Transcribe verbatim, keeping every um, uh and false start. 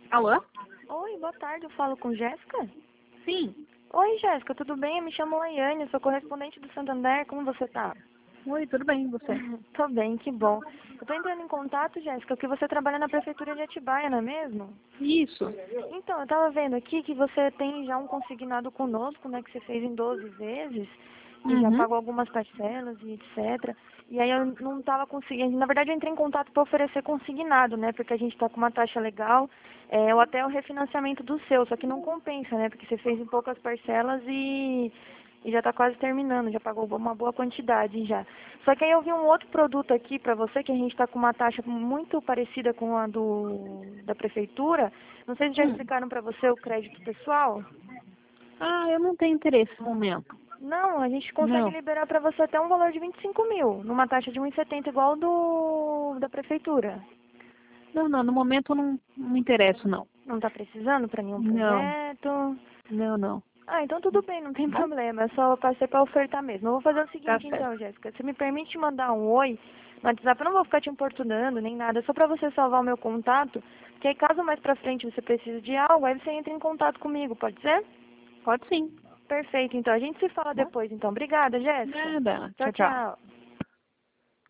Alô? Oi, boa tarde, eu falo com Jéssica? Sim. Oi, Jéssica, tudo bem? Eu me chamo Laiane, sou correspondente do Santander, como você tá? Oi, tudo bem, e você? Tô bem, que bom. Eu tô entrando em contato, Jéssica, porque você trabalha na Prefeitura de Atibaia, não é mesmo? Isso. Então, eu tava vendo aqui que você tem já um consignado conosco, né, que você fez em doze vezes, e já Uhum. pagou algumas parcelas e etcétera. E aí eu não tava conseguindo, na verdade eu entrei em contato para oferecer consignado, né, porque a gente tá com uma taxa legal, é, ou até o refinanciamento do seu, só que não compensa, né, porque você fez em poucas parcelas e, e já tá quase terminando, já pagou uma boa quantidade já. Só que aí eu vi um outro produto aqui para você, que a gente tá com uma taxa muito parecida com a do da prefeitura. Não sei se já Hum. explicaram para você o crédito pessoal. Ah, eu não tenho interesse no momento. Não, a gente consegue Não. liberar para você até um valor de vinte e cinco mil, numa taxa de um e setenta igual do da prefeitura. Não, não, no momento eu não, não me interesso, não. Não está precisando para nenhum Não, projeto? não, não. Ah, então tudo bem, não tem Tá bom? problema. É só passei para ofertar mesmo. Eu vou fazer o Tá seguinte certo. então, Jéssica. Você me permite mandar um oi no WhatsApp? Eu não vou ficar te importunando nem nada, é só para você salvar o meu contato. Porque aí caso mais para frente você precise de algo, aí você entra em contato comigo, pode ser? Pode sim. Perfeito, então. A gente se fala Tá? depois, então. Obrigada, Jéssica. Nada. Tchau, Tchau, tchau. tchau.